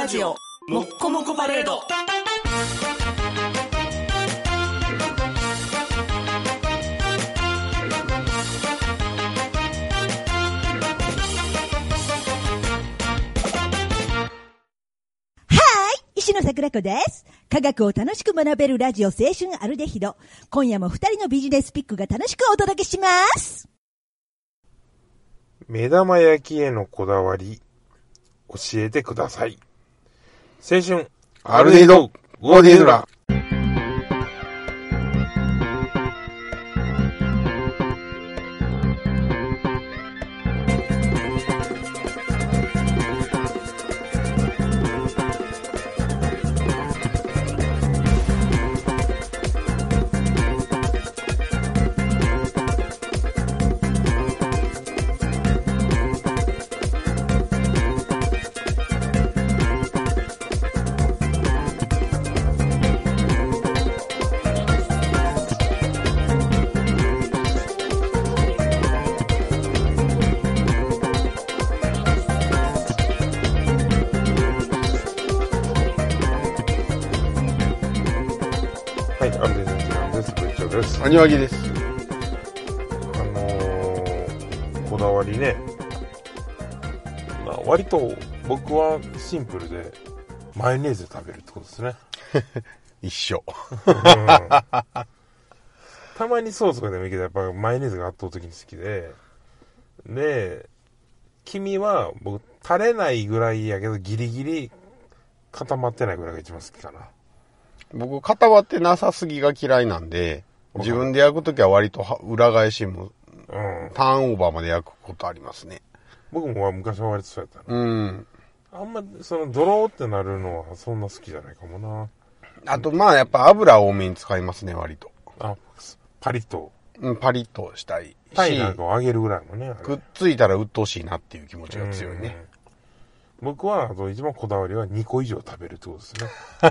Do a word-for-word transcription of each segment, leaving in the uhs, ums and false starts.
ラジオもっこもこパレード。 石野桜子です。科学を楽しく学べるラジオ青春アルデヒド。今夜も二人のビジネスピックが楽しくお届けします。 目玉焼きへのこだわり教えてください。青春アルデヒドゴーディヌラ。庭木です。 あのー、こだわりね、まあ、割と僕はシンプルでマヨネーズで食べるってことですね。 一緒、 うん、たまにソースがでもいいけどやっぱマヨネーズが圧倒的に好きで、で君は僕垂れないぐらいやけどギリギリ固まってないぐらいが一番好きかな。 僕固まってなさすぎが嫌いなんで、自分で焼くときは割と裏返しも、うん、ターンオーバーまで焼くことありますね。 僕も昔は割とそうやったな。うん。 あんまそのドローってなるのはそんな好きじゃないかもな。 あとまあやっぱ油多めに使いますね、割と。 あ、パリッと。 うん、パリッとしたいし。 タイなんかを揚げるぐらいもね。 くっついたら鬱陶しいなっていう気持ちが強いね。 うん、僕はあと一番こだわりはにこ以上食べるってことですね。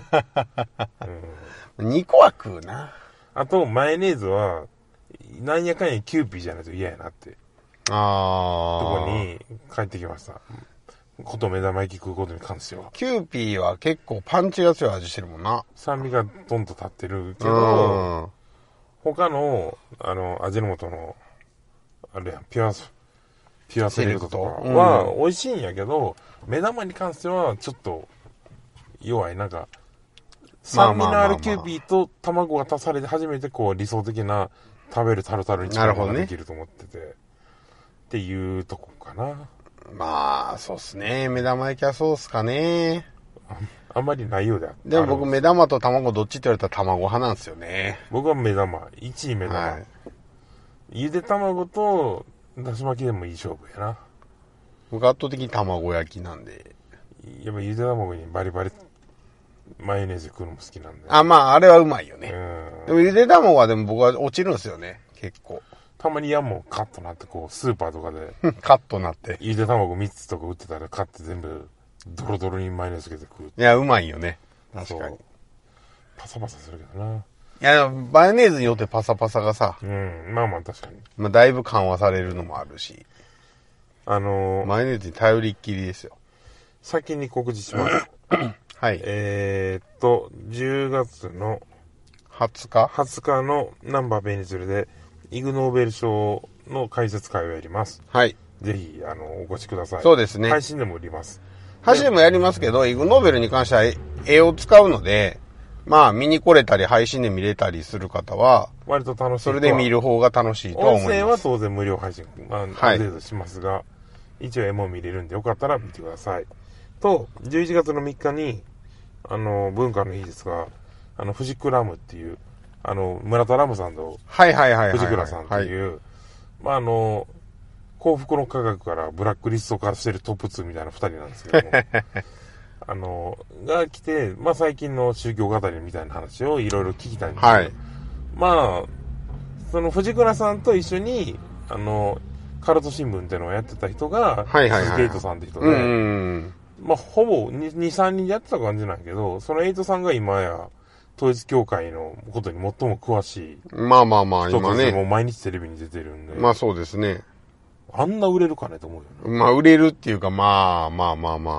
うん、にこは食うな。 あと、マヨネーズは、なんやかんやキューピーじゃないと嫌やなって。 あー。 とこに帰ってきました。こと目玉焼き食うことに関しては。 キューピーは結構パンチが強い味してるもんな。 酸味がドンと立ってるけど、他の、あの、味の素の、あれやん、ピュア、ピュアセレクトとかは美味しいんやけど、うん、目玉に関してはちょっと弱い。なんか、酸味のあるキューピーと卵が足されて初めてこう理想的な食べるタルタルに近いものができると思ってて、ね、っていうとこかな。 まあそうっすね。目玉焼きはそうっすかね。 あ, あんまりないようであでも僕目玉と卵どっちって言われたら卵派なんですよね。 僕は目玉いちい目玉、はい、ゆで卵とだし巻きでもいい勝負やな。 僕圧倒的に卵焼きなんで、 やっぱゆで卵にバリバリマヨネーズ食うのも好きなんで。 あ、まあ、あれはうまいよね。うん。でも、ゆで卵はでも僕は落ちるんですよね。結構。 たまにやんもカットなって、こう、スーパーとかで。 カットなって。 ゆで卵みっつとか売ってたら買って全部、ドロドロにマヨネーズつけて食う。 いや、うまいよね。確かに。 パサパサするけどな。いや、マヨネーズによってパサパサがさ。 うん、まあまあ確かに。 まあ、だいぶ緩和されるのもあるし。 あのー、 マヨネーズに頼りっきりですよ。 先に告知します。 はい。 えーっと、じゅうがつのはつかはつかのナンバーベニズルでイグノーベル賞の解説会をやります。 はい。 ぜひ、あの、お越しください。 そうですね。 配信でも売ります。 配信でもやりますけど、イグノーベルに関しては絵を使うので、まあ見に来れたり配信で見れたりする方は、 割と楽しい。 それで見る方が楽しいとは思います。 音声は当然無料配信、まあ、ある程度しますが、はい、一応絵も見れるんでよかったら見てください。と、じゅういちがつのみっかに、あの、文化の日ですが、あの、藤倉ラムっていう、あの、村田ラムさんと、 はいはいはいはい。 藤倉さんっていう、はい、まあ、あの、幸福の科学からブラックリスト化してるトップツーみたいな二人なんですけども、あの、が来て、まあ、最近の宗教語りみたいな話をいろいろ聞きたいんですけど、はい、まあ、その藤倉さんと一緒に、あの、カルト新聞っていうのをやってた人が、 はいはいはい、 ゲイトさんって人で、 うんうん、 まあ、ほぼに、さんにんでやってた感じなんやけど、そのエイトさんが今や、統一教会のことに最も詳しい。 まあまあまあ、 今ね。もう毎日テレビに出てるんで。 まあそうですね。 あんな売れるかねと思うよね。 まあ売れるっていうか、まあまあまあまあ。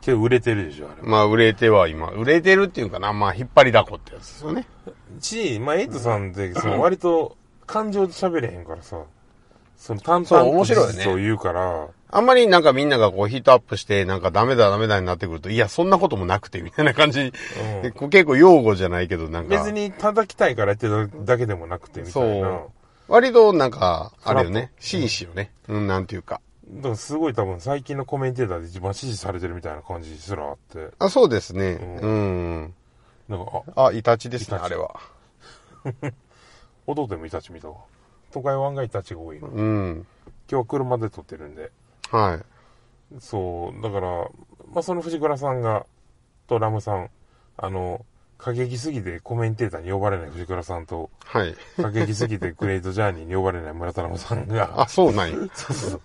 けど売れてるでしょ、あれ。 まあ、売れては今、売れてるっていうかな、まあ、引っ張りだこってやつですよね。 し、まあ、エイトさんって、その割と感情で喋れへんからさ、その淡そう 々と面白いね事実を言うから、 あんまりなんかみんながこうヒートアップして、なんかダメだダメだになってくると、いや、そんなこともなくて、みたいな感じ。うん、で結構擁護じゃないけど、なんか。 別に叩きたいからやってるだけでもなくて、みたいな。 そう。割となんか、あれよね、紳士よね。うん、なんていうか。 だからすごい多分最近のコメンテーターで一番支持されてるみたいな感じすらあって。 あ、そうですね。うん。うん、 なんか、 あ、あ、イタチですね、あれは。 弟もイタチ見たわ。都会湾がイタチが多いの。 うん。 今日は車で撮ってるんで。 はい。 そう、だから、まあ、その藤倉さんが、とラムさん、あの、過激すぎてコメンテーターに呼ばれない藤倉さんと、 はい。 過激すぎてグレートジャーニーに呼ばれない村田ラムさんが、 あ、そうなんや。 そうそう。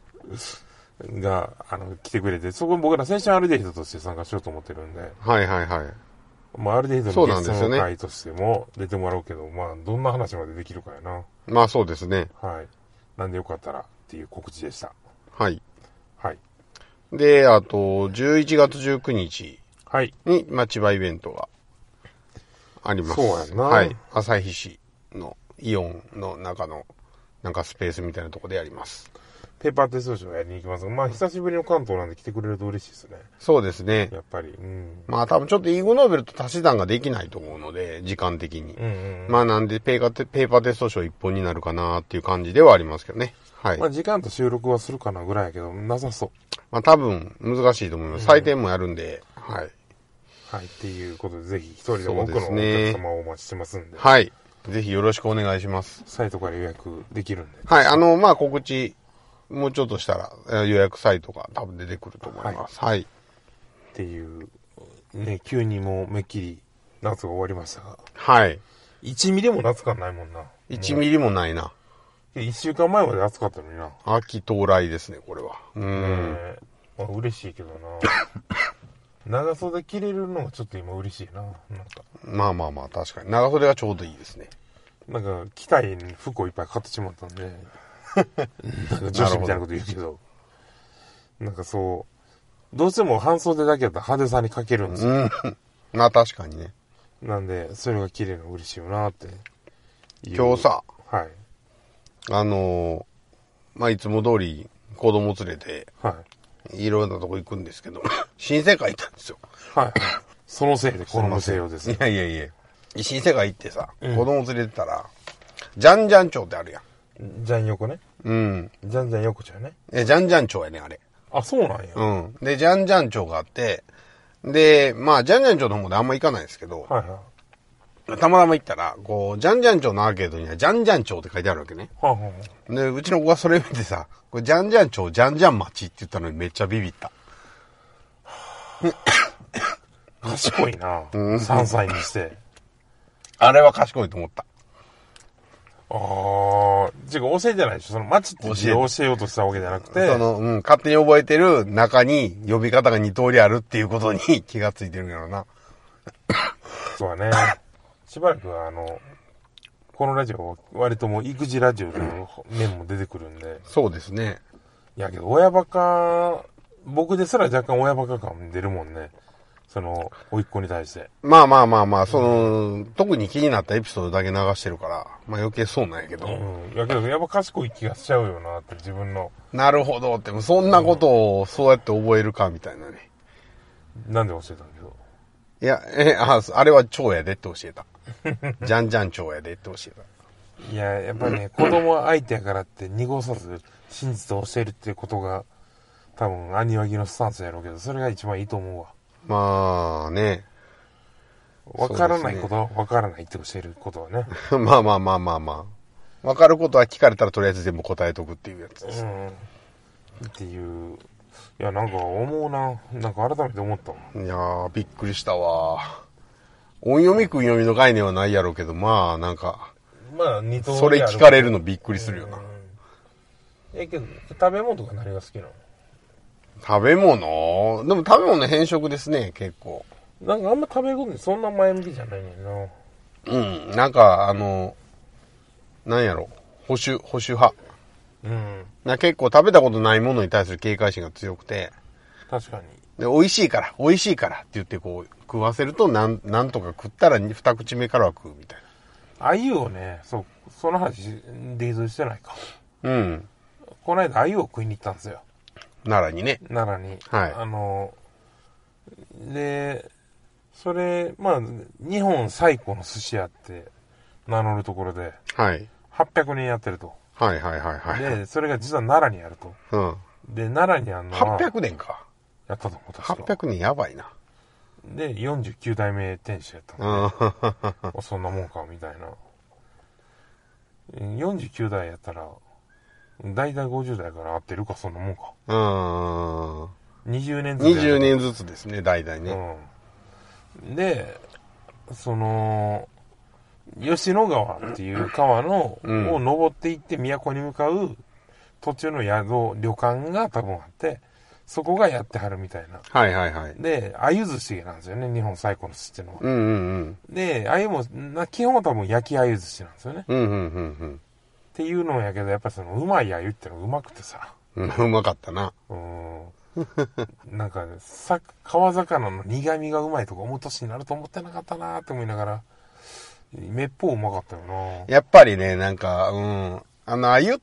が、あの、来てくれて、そこ僕ら青春アルデヒドとして参加しようと思ってるんで、 はいはいはい。 まあ、アルデヒドのゲストの会としても出てもらうけど、まあ、どんな話までできるかやな。 まあそうですね。 はい。なんでよかったらっていう告知でした。 はい。 はい。 で、あと、じゅういちがつじゅうくにちはい。 に、まあ、千葉イベントがあります。 そうやんな。 はい。旭市のイオンの中の、なんかスペースみたいなところでやります。 ペーパーテストショーやりに行きますが、まあ、久しぶりの関東なんで来てくれると嬉しいですね。 そうですね。 やっぱり。うん。 まあ多分ちょっとイーグノーベルと足し算ができないと思うので、時間的に。 うんうんうん、 まあなんでペーパーテ、ペーパーテストショー一本になるかなっていう感じではありますけどね。はい。 まあ時間と収録はするかなぐらいやけど、なさそう。 まあ多分難しいと思います。採点もやるんで、はい。 はい。っていうことで、ぜひ一人でも多くのお客様をお待ちしてますんで。 はい。ぜひよろしくお願いします。 サイトから予約できるんで。 はい。あの、まあ告知、もうちょっとしたら予約サイトが多分出てくると思います。はい。はい、 っていう、ね、急にもうめっきり夏が終わりましたが。 はい。 いちミリも夏感ないもんな。 いちミリもないな。 いっしゅうかんまえまで暑かったのにな。 秋到来ですね、これは。うん。 えー、まあ、嬉しいけどな。長袖着れるのがちょっと今嬉しいな。なんか。 まあまあまあ、確かに。長袖がちょうどいいですね。 なんか、着たい服をいっぱい買ってしまったんで。なんか女子みたいなこと言うけど。なんかそう、どうしても半袖だけだったら派手さに欠けるんですよ。 うん。まあ確かにね。 なんで、それが着れるの嬉しいよなって。 今日さ、 はい。 あのー、まあいつも通り子供連れて、 はい。 いろんなとこ行くんですけど、新世界行ったんですよ。 はい。そのせいで子供せようです。 いやいやいや。新世界行ってさ、うん、子供連れてたら、ジャンジャン町ってあるやん。 ジャン横ね。 うん。 ジャンジャン横町やね。 え、ジャンジャン町やね、あれ。 あ、そうなんや。 うん。で、ジャンジャン町があって、で、まあ、ジャンジャン町の方であんま行かないですけど、 はいはい。 たまたま行ったら、こう、ジャンジャン町のアーケードにはジャンジャン町って書いてあるわけね。 はあはあ、で、うちの子がそれ見てさ、これジャンジャン町、ジャンジャン町って言ったのにめっちゃビビった。 賢いな。うん、さんさいにして。 あれは賢いと思った。 ああ、違う、教えてないでしょ。その町って字を教えようとしたわけじゃなくて。 その、うん、勝手に覚えてる中に呼び方がに通りあるっていうことに気がついてるんやろな。 そうだね。しばらくはあの、このラジオ、割ともう育児ラジオの面も出てくるんで。 そうですね。 いやけど、親バカ、僕ですら若干親バカ感出るもんね。その、甥っ子に対して。 まあまあまあまあ、その、うん、特に気になったエピソードだけ流してるから、まあ余計そうなんやけど。 うん。やけど、やっぱ賢い気がしちゃうよなって自分の。 なるほどって、そんなことをそうやって覚えるかみたいなね。 なんで教えたんだけど。 いや、え、あ、あれは蝶やでって教えた。じゃんじゃん蝶やでって教えた。いや、やっぱりね、子供は相手やからって濁さず真実を教えるっていうことが、多分、兄はぎのスタンスやろうけど、それが一番いいと思うわ。 まあね。 わからないことはわからないって教えることはね。 まあまあまあまあまあ。わかることは聞かれたらとりあえず全部答えとくっていうやつです。 うん。っていう。いや、なんか思うな。なんか改めて思ったわ。 いやー、びっくりしたわ。音読み訓読みの概念はないやろうけど、まあなんか。 まあ二通り。 それ聞かれるのびっくりするよな。 え、けど、食べ物とか何が好きなの？ 食べ物？でも食べ物変色ですね、結構。 なんかあんま食べることにそんな前向きじゃないねんな。 うん。なんか、あの、なんやろ。保守、保守派。 うん。 な結構食べたことないものに対する警戒心が強くて。 確かに。 で、美味しいから、美味しいからって言ってこう、食わせると、なん、なんとか食ったら二口目からは食うみたいな。鮎をね、そう、その話、デイズしてないか。 うん。 この間鮎を食いに行ったんですよ。 奈良にね。 奈良に。 はい。 あの、で、それ、まあ、日本最古の寿司屋って名乗るところで、 はい。 はっぴゃくねんやってると。 はいはいはいはい。 で、それが実は奈良にあると。 うん。 で、奈良にあるのは。 はっぴゃくねんか。 やったと思う、確か。 はっぴゃくねんやばいな。 で、よんじゅうきゅう代目店主やったので、そんなもんか、みたいな。よんじゅうきゅう代やったら、だいたいごじゅう代から合ってるか、そんなもんか。 うん。 にじゅうねんずつ。 にじゅうねんずつですね、だいたいね。 うん。で、その、吉野川っていう川の、うん、を登っていって都に向かう途中の宿、旅館が多分あって、そこがやってはるみたいな。 はいはいはい。 で、鮎寿司なんですよね、日本最古の寿司ってのは。 うんうんうん。 で、鮎も、基本は多分焼き鮎寿司なんですよね。 うんうんうんうん。 っていうのやけど、やっぱりその、うまい鮎ってのがうまくてさ。 うん、うまかったな。 うん。なんかね、さ、川魚の苦味がうまいとか、おも年になると思ってなかったなって思いながら、めっぽううまかったよな。 やっぱりね、なんか、うん、あの、鮎って、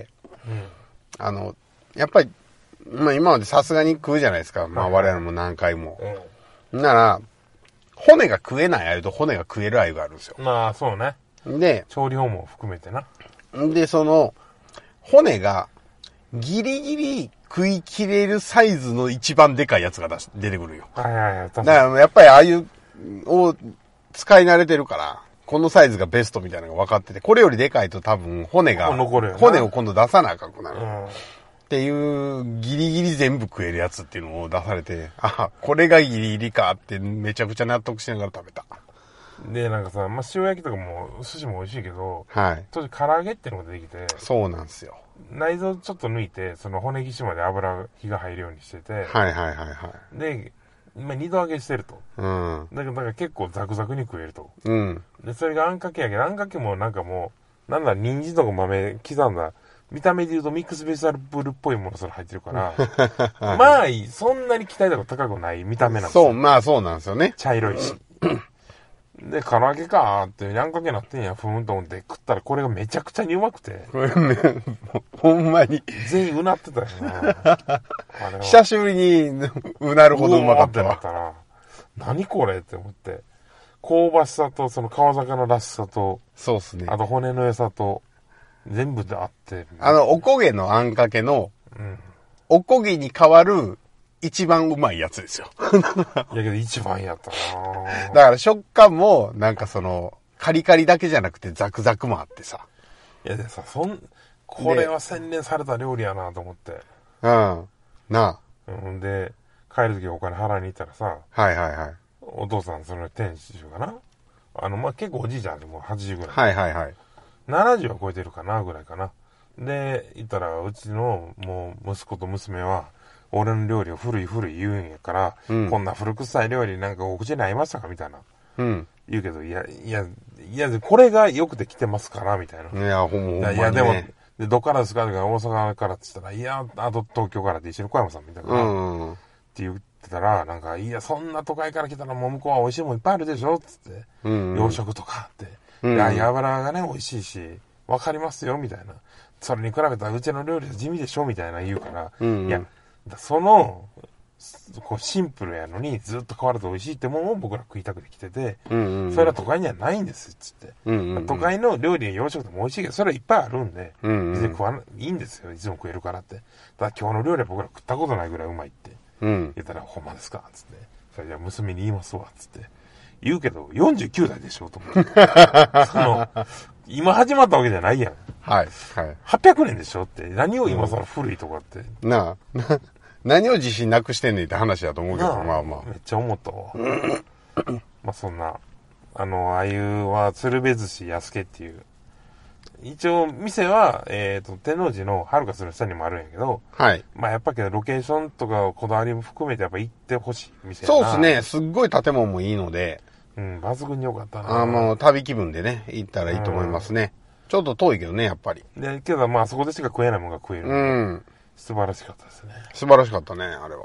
うん、あの、やっぱり、まあ今までさすがに食うじゃないですか。まあ我々も何回も。うん、なら、骨が食えない鮎と骨が食える鮎があるんですよ。 まあそうね。 で、 調理法も含めてな。 で、その、骨がギリギリ食い切れるサイズの一番でかいやつが出し出てくるよ。 はいはいはい。 だからやっぱり鮎を使い慣れてるから、このサイズがベストみたいなのが分かってて、これよりでかいと多分骨が、骨を今度出さなあかんくなる。うんっていうギリギリ全部食えるやつっていうのを出されて、あ、これがギリギリかってめちゃくちゃ納得しながら食べた。 で、なんかさ、まあ、塩焼きとかも寿司も美味しいけど、 はい。 当時唐揚げっていうのができて、 そうなんですよ。 内臓ちょっと抜いて、その骨岸まで油、火が入るようにしてて、 はいはいはいはい。 で、まあ、二度揚げしてると。 うん。 だけど、だから結構ザクザクに食えると。 うん。で、 それがあんかけやけど、あんかけもなんかもう、なんだ、人参とか豆刻んだ、見た目で言うとミックスベジタブルっぽいものそれ入ってるから、はい、まあ、そんなに期待度が高くない見た目なんですよ。 そう、まあそうなんですよね。 茶色いし。で、唐揚げかーって、あんかけなってんや、ふーんと思って食ったらこれがめちゃくちゃにうまくて。 これね、ほんまに。 全員うなってたよな。 久しぶりにうなるほどうまかったわ。 うわーってなったら、何これって思って。香ばしさと、その川魚らしさと、 そうっすね。 あと骨の良さと、全部であって。 あの、おこげのあんかけの、 うん、 おこげに代わる一番うまいやつですよ。 いやけど一番やったな。 だから食感も、なんかその、カリカリだけじゃなくてザクザクもあってさ。 いやでさ、そん、これは洗練された料理やなと思って。 うん。なあ。うんで、帰るときお金払いに行ったらさ。 はいはいはい。 お父さん、その店主かな。あの、まあ、結構おじいちゃんでもうはちじゅうぐらい。 はいはいはい。 ななじゅうは超えてるかな、ぐらいかな。で、言ったら、うちの、もう、息子と娘は、俺の料理を古い古い言うんやから、うん、こんな古臭い料理なんかお口に合いましたかみたいな。 うん。 言うけど、いや、いや、いや、これがよくできてますから、みたいな。 いや、ほんまに、ね。 いや、でも、で、どっからですかとか、大阪からって言ったら、いや、あと東京からって一緒に小山さんみたいな。 うん。 って言ってたら、なんか、いや、そんな都会から来たらもう向こうは美味しいもんいっぱいあるでしょつって。うん。洋食とかって。うん。いや、油がね、美味しいし、わかりますよ、みたいな。それに比べたらうちの料理は地味でしょみたいな言うから。うんうん、いや、その、こうシンプルやのにずっと変わらず美味しいってもんを僕ら食いたくて来てて、うんうんうん、それは都会にはないんですつって、うんうんうん、都会の料理や洋食でも美味しいけどそれはいっぱいあるんで、うんうん、別に食わないいんですよいつも食えるからって。ただ今日の料理は僕ら食ったことないぐらいうまいって、うん、言ったらほんまですかつって、それじゃあ娘に言いますわつって言うけどよんじゅうきゅう代でしょと思ってその今始まったわけじゃないやん。 はいはい。 はっぴゃくねんでしょって何を今更古いとかって、 うん、なあ何を自信なくしてんねんって話だと思うけど、まあまあ。 めっちゃ思ったわ。まあそんな、あの、ああいうは鶴瓶寿司安家っていう。一応、店は、えっ、ー、と、天王寺のはるかする下にもあるんやけど、 はい。 まあやっぱけど、ロケーションとかこだわりも含めてやっぱ行ってほしい店やな。そうですね。すっごい建物もいいので。 うん、抜群に良かったな。 あもう旅気分でね、行ったらいいと思いますね。うん、ちょっと遠いけどね、やっぱり。 で、けどまあそこでしか食えないものが食える。 うん。 素晴らしかったですね。 素晴らしかったね、あれは。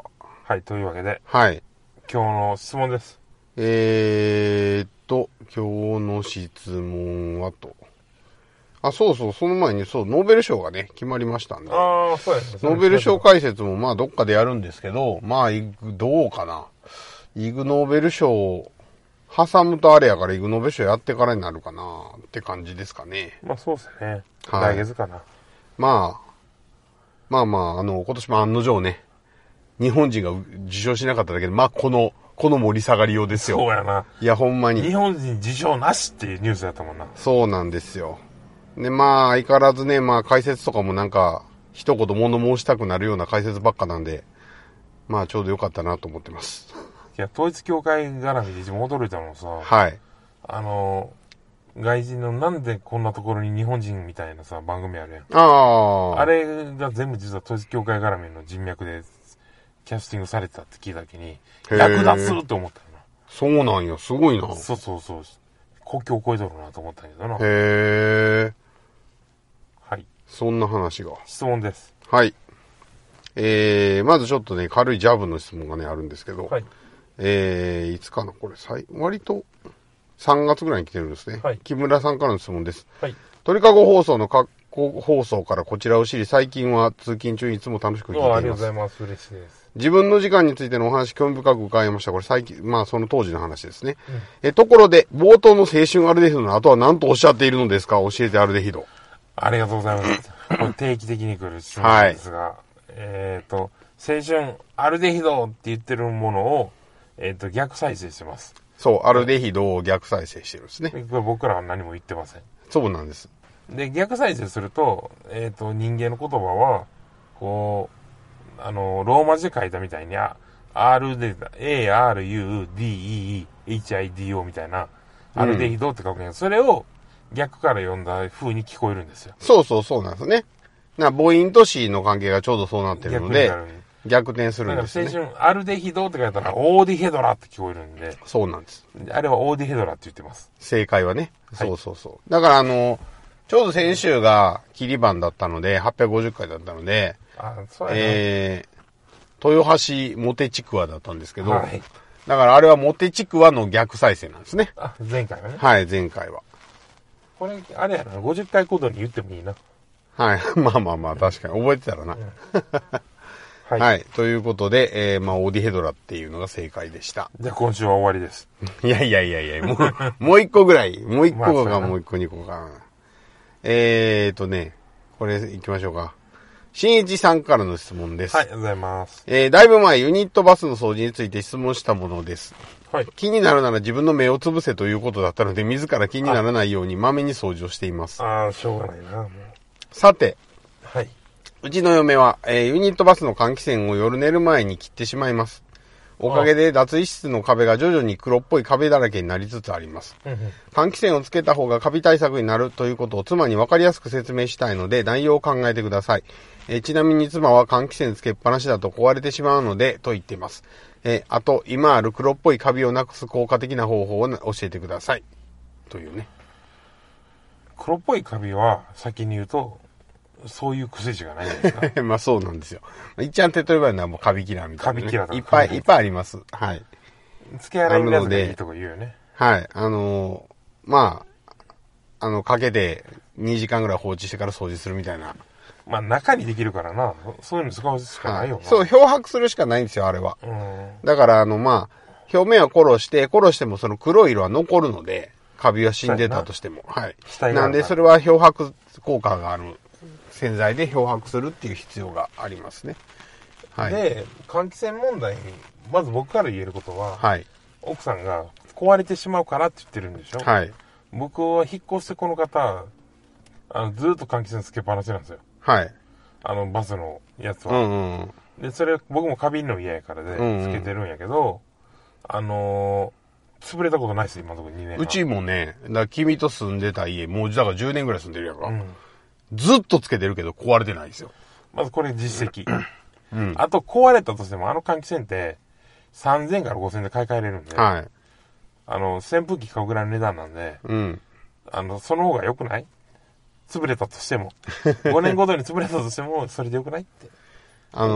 はい、というわけで。 はい。 今日の質問です。 えーっと、今日の質問はと。あ、そうそう、その前に、そう、ノーベル賞がね、決まりましたんで。 ああ、そうですね。 ノーベル賞解説も、まあ、どっかでやるんですけど、まあ、どうかな。イグノーベル賞を挟むとあれやから、イグノーベル賞やってからになるかな、って感じですかね。 まあ、そうですね。 はい。 来月かな。 まあ、まあまあ、あの、今年も案の定ね、日本人が受賞しなかっただけで、まあ、この、この盛り下がりようですよ。 そうやな。 いや、ほんまに。 日本人受賞なしっていうニュースだったもんな。 そうなんですよ。で、まあ、相変わらずね、まあ、解説とかもなんか、一言物申したくなるような解説ばっかなんで、まあ、ちょうどよかったなと思ってます。 いや、統一教会絡みで一番驚いたのはさ、 はい。 あの、外人のなんでこんなところに日本人みたいなさ、番組あるやん。 ああ。 あれが全部実は統一教会絡みの人脈で、キャスティングされてたって聞いたときに、役立つって思ったよな。 そうなんや、すごいな。 そうそうそう。国境を越えとるなと思ったんやけどな。 へえ。 はい。 そんな話が。 質問です。 はい。えー、まずちょっとね、軽いジャブの質問がね、あるんですけど、はい。えー、いつかな、これ、割と、さんがつぐらいに来てるんですね。はい。木村さんからの質問です。はい。鳥かご放送の過去放送からこちらを知り、最近は通勤中にいつも楽しく聞いています。 ありがとうございます。嬉しいです。 自分の時間についてのお話、興味深く伺いました。これ最近、まあその当時の話ですね。うん、え、ところで、冒頭の青春アルデヒドの後は何とおっしゃっているのですか？教えてアルデヒド。 ありがとうございます。これ定期的に来る質問ですが、はい、えっ、ー、と、青春アルデヒドって言ってるものを、えっ、ー、と、逆再生してます。 そう、アルデヒドを逆再生してるんですね。これ僕らは何も言ってません。 そうなんです。 で、逆再生すると、えっ、ー、と、人間の言葉は、こう、あの、ローマ字で書いたみたいに、R で、A、R、U、D、E、H、I、D、O みたいな、アルデヒドって書くんやけど、それを逆から読んだ風に聞こえるんですよ。 そうそうそうなんですね。な母音と子の関係がちょうどそうなってるので、逆転するんですね。 だから青春、アルデヒドって書いたら、オーディヘドラって聞こえるんで。 そうなんです。 あれはオーディヘドラって言ってます。 正解はね。そうそうそう。はい、だからあの、ちょうど先週が切り番だったので、はっぴゃくごじゅっかいだったので、 あ、そうやね。 えー、豊橋モテちくわだったんですけど、 はい、 だからあれはモテちくわの逆再生なんですね。 あ、前回はね。 はい、前回は。 これ、あれやな、ごじゅっかいごとに言ってもいいな。 はい、まあまあまあ、確かに。覚えてたらな。うんはい、はい。ということで、えー、まあ、オーディヘドラっていうのが正解でした。 じゃあ今週は終わりです。 いやいやいやいや、もう、もう一個ぐらい。もう一個か、もう一個二個か。えーとね、これ行きましょうか。新一さんからの質問です。 はい、ありがとうございます。 えー、だいぶ前ユニットバスの掃除について質問したものです。はい。気になるなら自分の目をつぶせということだったので、自ら気にならないようにまめに掃除をしています。 ああ、しょうがないな、もう。 さて。 はい。 うちの嫁は、えー、ユニットバスの換気扇を夜寝る前に切ってしまいます。おかげで脱衣室の壁が徐々に黒っぽい壁だらけになりつつあります。換気扇をつけた方がカビ対策になるということを妻に分かりやすく説明したいので内容を考えてください。えー、ちなみに妻は換気扇つけっぱなしだと壊れてしまうのでと言っています。えー、あと今ある黒っぽいカビをなくす効果的な方法を教えてください。というね。 黒っぽいカビは先に言うとそういう癖しかないんですかまあそうなんですよ。一番手っ取り早いのはもうカビキラーみたいな、ね。 カビキラーいっぱいいっぱいあります。はい。 付け洗いのやつがいいとこ言うよね。 はい。あのー、まあ、あの、かけてにじかんぐらい放置してから掃除するみたいな。 まあ中にできるからな。そういうの使うしかないよな。はい、 そう、漂白するしかないんですよ、あれは。うん、だからあの、まあ、表面は殺して、殺してもその黒い色は残るので、カビは死んでたとしても。はい。なんでそれは漂白効果がある。洗剤で漂白するっていう必要がありますね。 はい。で、換気扇問題に、まず僕から言えることは、 はい。 奥さんが壊れてしまうからって言ってるんでしょ。 はい。 僕は引っ越してこの方、あの、ずっと換気扇つけっぱなしなんですよ。 はい。 あの、バスのやつは。 うんうんうん、 で、それ、僕もカビるの嫌やからで、つけてるんやけど、うんうん、あのー、潰れたことないです、今のところにねんは。 うちもね、だから君と住んでた家、もうだからじゅうねんぐらい住んでるやんか。うん、ずっとつけてるけど壊れてないですよ。 まずこれ実績。うん、あと壊れたとしてもあの換気扇ってさんぜんからごせんで買い替えれるんで、 はい、 あの扇風機買うぐらいの値段なんで、 うん、 あのその方が良くない？潰れたとしてもごねんごとに潰れたとしてもそれで良くないって。 あの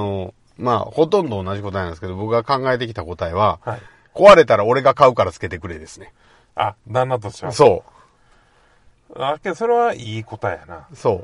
まあ、ほとんど同じ答えなんですけど、僕が考えてきた答えは、 はい、 壊れたら俺が買うからつけてくれですね。 あ、旦那としては。 そう。 あ、けどそれはいい答えやな。 そう。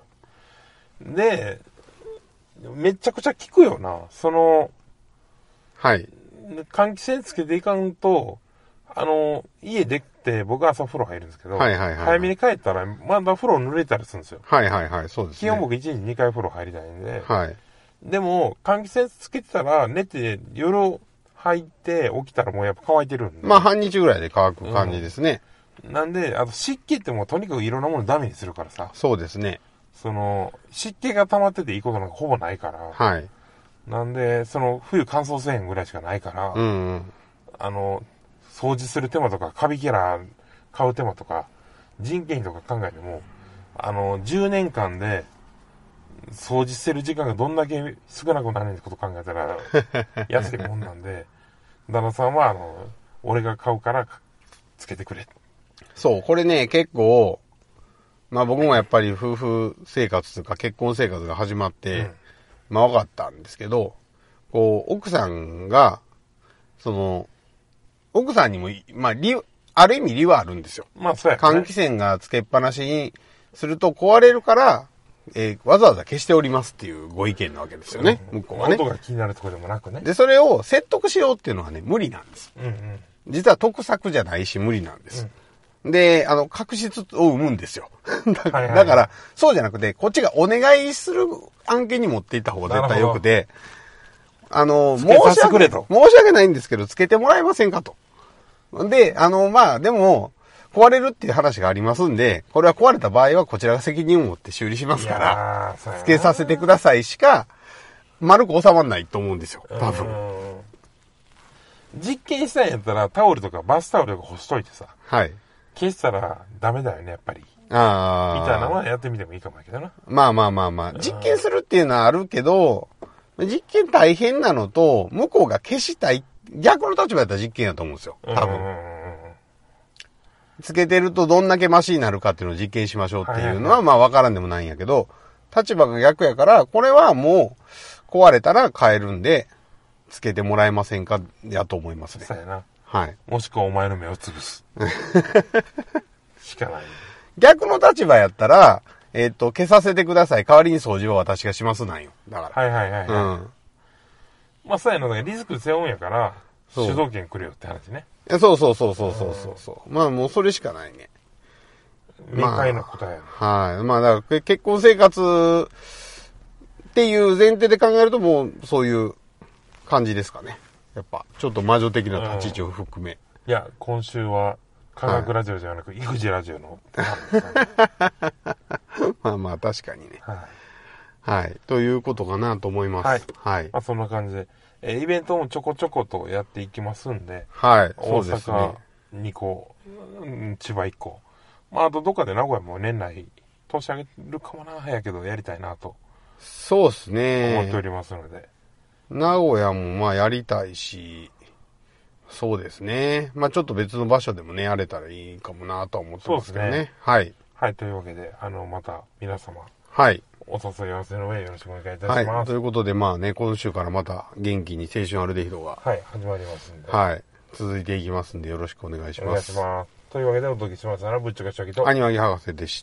で、めちゃくちゃ効くよな。その、 はい。 換気扇つけていかんと、あの、家できて僕は朝風呂入るんですけど、 はいはいはいはい、 早めに帰ったらまだ風呂濡れたりするんですよ。 はいはいはい、そうですね。 基本僕いちにちにかい風呂入りたいんで、 はい。 でも、換気扇つけてたら寝て夜入って起きたらもうやっぱ乾いてるんで。 まあ半日ぐらいで乾く感じですね。 うん、なんで、あと湿気ってもうとにかくいろんなものダメにするからさ。 そうですね。 その、湿気が溜まってていいことなんかほぼないから。 はい。 なんで、その、冬乾燥せえへんぐらいしかないから、 うんうん、 あの、掃除する手間とか、カビキャラ買う手間とか、人件費とか考えても、あの、じゅうねんかんで、掃除してる時間がどんだけ少なくなるってこと考えたら、安いもんなんで、旦那さんは、あの、俺が買うからつけてくれ。 そう、これね、結構、まあ僕もやっぱり夫婦生活というか結婚生活が始まって、うん、まあ分かったんですけど、こう、奥さんが、その、奥さんにも、まあ理、ある意味理はあるんですよ。 まあそうやね。 換気扇がつけっぱなしにすると壊れるから、えー、わざわざ消しておりますっていうご意見なわけですよね、うん、向こうはね。 音が気になるところでもなくね。 で、それを説得しようっていうのはね、無理なんです。 うんうん、 実は得策じゃないし無理なんです。うん、で、あの、確実を生むんですよ。だから、はいはい、そうじゃなくて、こっちがお願いする案件に持っていった方が絶対良くて、あの、申し訳、申し訳ないんですけど、つけてもらえませんかと。で、あの、まあ、でも、壊れるっていう話がありますんで、これは壊れた場合はこちらが責任を持って修理しますから、つけさせてくださいしか、丸く収まんないと思うんですよ、多分。 実験したんやったら、タオルとかバスタオルとか干しといてさ、 はい。 消したらダメだよね、やっぱり。 ああ。 みたいなのはやってみてもいいかもやけどな。 まあまあまあまあ。実験するっていうのはあるけど、実験大変なのと、向こうが消したい、逆の立場やったら実験やと思うんですよ、多分。つけてるとどんだけマシになるかっていうのを実験しましょうっていうのはまあわからんでもないんやけど、立場が逆やから、これはもう壊れたら買えるんで、つけてもらえませんかやと思いますね。 そうやな。 はい。 もしくはお前の目をつぶす。しかない。 逆の立場やったら、えっと、消させてください。代わりに掃除は私がしますなんよ。だから。 はいはいはい、はい。うん。まあそうやのだけど、リスク背負うんやから、主導権くれよって話ね。 そうそうそうそうそうそうそう。まあもうそれしかないね。 明快な答えやね。 まあ、はい。まあだから結婚生活っていう前提で考えるともうそういう感じですかね。やっぱ、ちょっと魔女的な立ち位置を含め。 いや、今週は科学ラジオじゃなく、はい、育児ラジオの。 まあまあ確かにね。 はい。 はい。ということかなと思います。 はい。 はい。 まあそんな感じで。えー、イベントもちょこちょことやっていきますんで。 はい。そうですね。 大阪にこ、千葉いっこ。まああとどっかで名古屋も年内通し上げるかもな、早けどやりたいなと。 そうですね。 思っておりますので。 名古屋もまあやりたいし、そうですね。まあちょっと別の場所でもね、やれたらいいかもなとは思ってますけどね。そうですね。はい。 はい、というわけで、あの、また皆様。 はい。 お誘い合わせの上よろしくお願いいたします。 はい。ということで、まあね、今週からまた元気に青春アルデヒドが。 はい、始まりますんで。 はい。続いていきますんで、よろしくお願いします。 お願いします。というわけで、お届けしますのは、ぶっちゃけしゃきと。 アニワギ博士でした。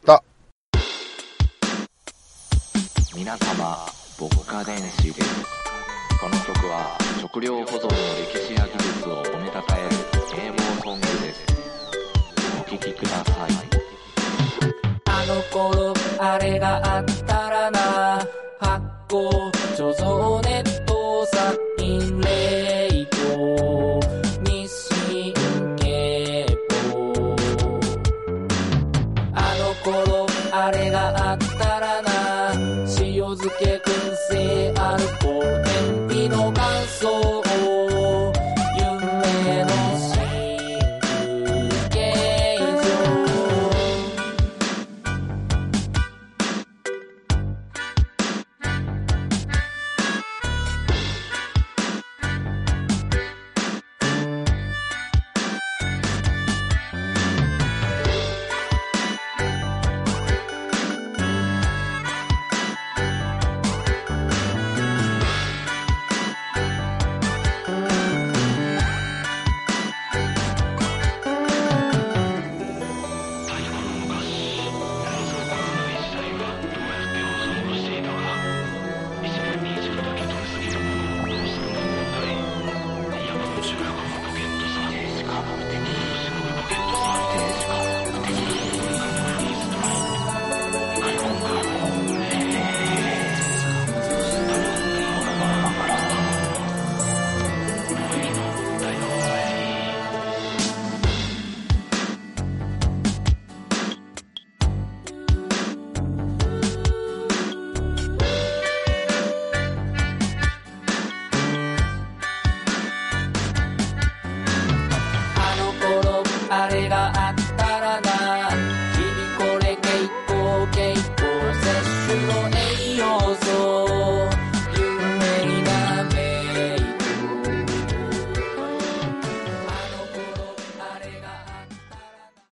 皆様、牧歌電子です。この曲は食料保存の歴史や技術を褒めたたえる啓蒙ソングです。お聴きください。 あの頃あれがあったらな、発酵貯蔵ネット殺菌冷凍日清経法、あの頃あれがあったらな、塩漬け燻製アルコール天日の乾燥を夢の真空形状、 れが